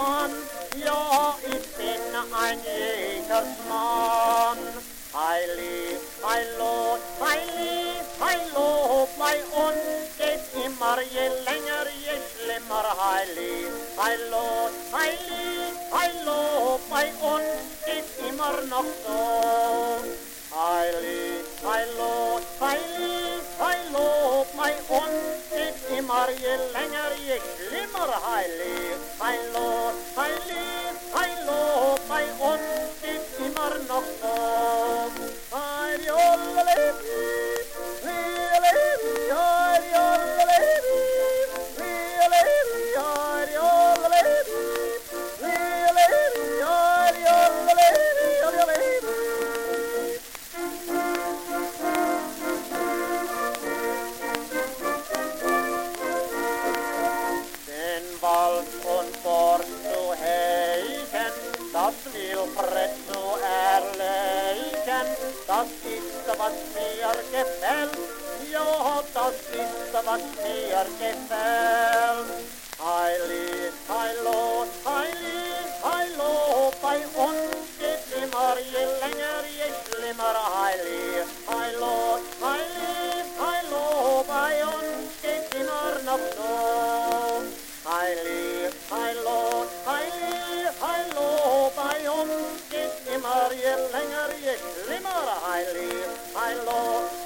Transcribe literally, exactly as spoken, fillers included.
Mann, ja, ich bin ein Jägersmann. Heili, heilo, heili, heilo, bei uns geht immer je länger, je schlimmer. Heili, heilo, heili, heilo, bei uns geht immer noch so. Heili, heilo, heili, heilo, bei uns geht immer je länger, je schlimmer. Heili, heilo, heili, heilo, bei uns geht immer noch so. Wald und Forst zu hegen, das Wildbret zu erlegen, das ist, was mir gefällt, ja, das ist, was mir gefällt. Heili, heilo, heili, heilo, bei uns geht immer je länger, je schlimmer. Heili, heilo, heili, heilo, bei uns geht immer noch so. Heili, heilo, heili, heilo, bei uns geht immer je länger, je schlimmer. Heili, heilo,